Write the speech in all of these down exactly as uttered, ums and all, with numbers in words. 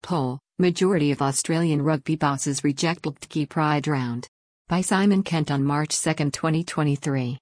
poll, majority of Australian rugby bosses reject L T C Pride round. By Simon Kent on March second, twenty twenty-three.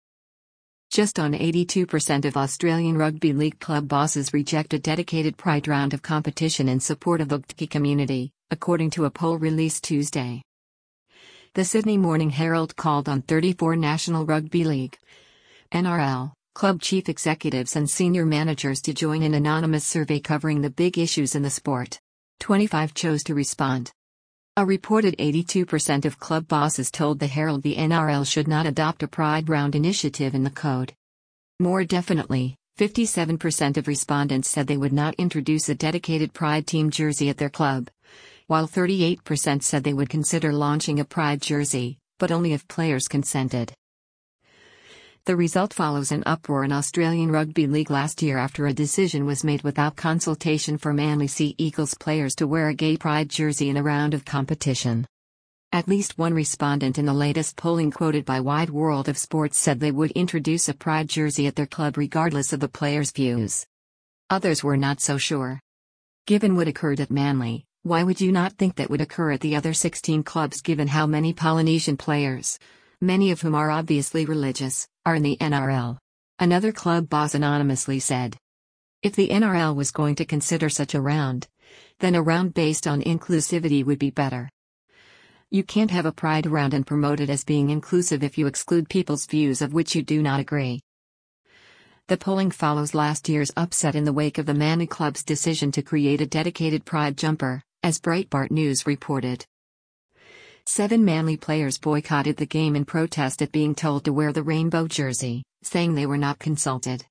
Just on eighty-two percent of Australian rugby league club bosses reject a dedicated Pride round of competition in support of the L T C community, according to a poll released Tuesday. The Sydney Morning Herald called on thirty-four National Rugby League (N R L) club chief executives and senior managers to join an anonymous survey covering the big issues in the sport. twenty-five chose to respond. A reported eighty-two percent of club bosses told the Herald the N R L should not adopt a Pride round initiative in the code. More definitely, fifty-seven percent of respondents said they would not introduce a dedicated Pride team jersey at their club, while thirty-eight percent said they would consider launching a Pride jersey, but only if players consented. The result follows an uproar in Australian Rugby League last year after a decision was made without consultation for Manly Sea Eagles players to wear a gay Pride jersey in a round of competition. At least one respondent in the latest polling quoted by Wide World of Sports said they would introduce a Pride jersey at their club regardless of the players' views. Others were not so sure. Given what occurred at Manly, why would you not think that would occur at the other sixteen clubs given how many Polynesian players, many of whom are obviously religious, are in the N R L? Another club boss anonymously said. If the N R L was going to consider such a round, then a round based on inclusivity would be better. You can't have a Pride round and promote it as being inclusive if you exclude people's views of which you do not agree. The polling follows last year's upset in the wake of the Manly Club's decision to create a dedicated Pride jumper, as Breitbart News reported. Seven Manly players boycotted the game in protest at being told to wear the rainbow jersey, saying they were not consulted.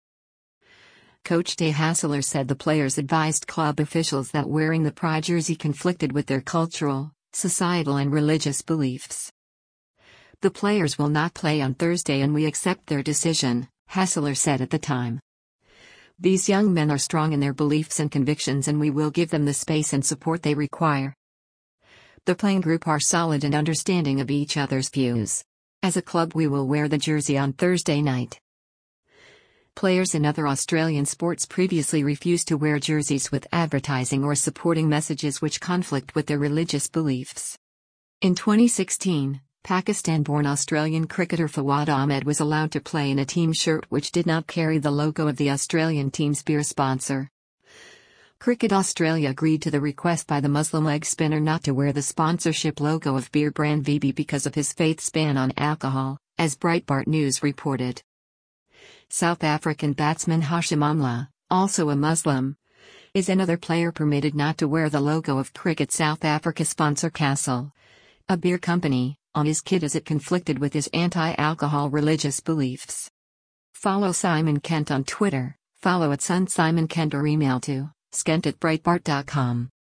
Coach Dave Hassler said the players advised club officials that wearing the Pride jersey conflicted with their cultural, societal and religious beliefs. The players will not play on Thursday and we accept their decision, Hassler said at the time. These young men are strong in their beliefs and convictions and we will give them the space and support they require. The playing group are solid and understanding of each other's views. As a club we will wear the jersey on Thursday night. Players in other Australian sports previously refused to wear jerseys with advertising or supporting messages which conflict with their religious beliefs. In twenty sixteen, Pakistan-born Australian cricketer Fawad Ahmed was allowed to play in a team shirt which did not carry the logo of the Australian team's beer sponsor. Cricket Australia agreed to the request by the Muslim leg spinner not to wear the sponsorship logo of beer brand V B because of his faith's ban on alcohol, as Breitbart News reported. South African batsman Hashim Amla, also a Muslim, is another player permitted not to wear the logo of Cricket South Africa sponsor Castle, a beer company, on his kit as it conflicted with his anti-alcohol religious beliefs. Follow Simon Kent on Twitter, follow at Sun Simon Kent or email to skent at breitbart dot com.